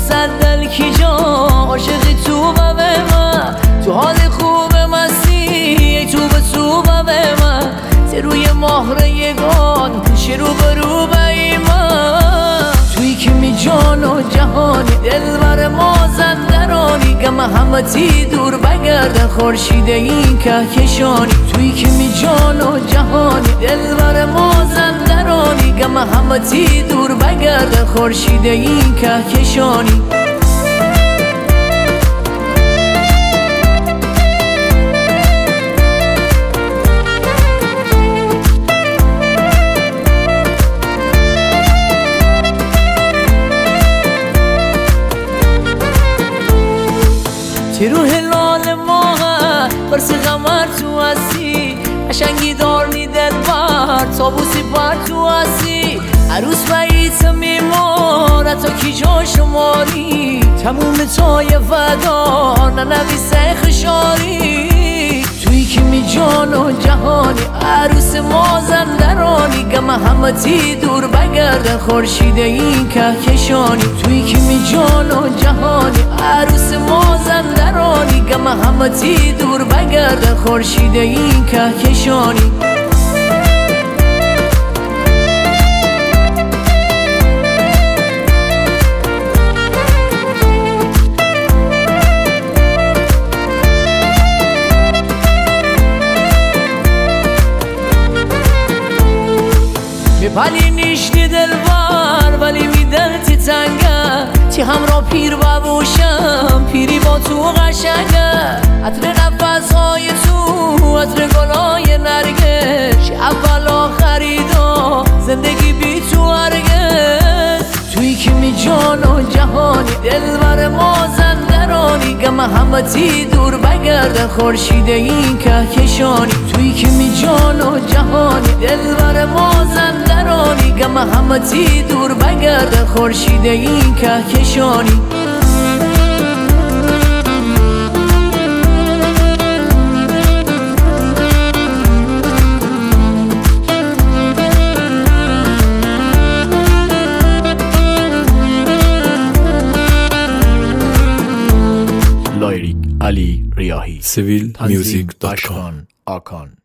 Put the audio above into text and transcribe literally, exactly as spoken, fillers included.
صد دل کی جا عاشقی تو به من تو حال خوب مستی تو به تو به من روی مهر یگان پیش رو برو به من توی که می جان و جهانی دلبر مازندرانی گم همتی دور بگردن خورشید این کهکشانی توی که می جان و جهانی دلبر مازندرانی گم همتی دور بگردن خورشید این کهکشانی تی رو هلال ماه برس غمر تو هستی قشنگی دارنی دل بر تابوسی بر تو هستی عروس باییت میمار تا کی جا شماری تموم تای فدار ننویسه خشاری توی که می جان و جهانی عروس مازندرانی گم همتی دور بگردن خورشید این کهکشانی توی که می جان و جهانی عروس مازندرانی گم همتی دور بگردن خورشید این کهکشانی میپلی نیشتی دلبر ولی میدل تی تنگه تی همراه پیر ببوشم پیری با تو قشنگه عطر نفسهای تو عطر گلای نرگس اول آخریدا زندگی بی تو هرگز توی که می جان و جهانی دلبر مازندرانی گم همتی دور بگردن خورشید این کهکشانی توی که می جان و جهانی دلبر مازندرانی گم همتی دور بگردن خورشید این کهکشانی لایریک علی ریاحی سیویل میوزیک دات کام.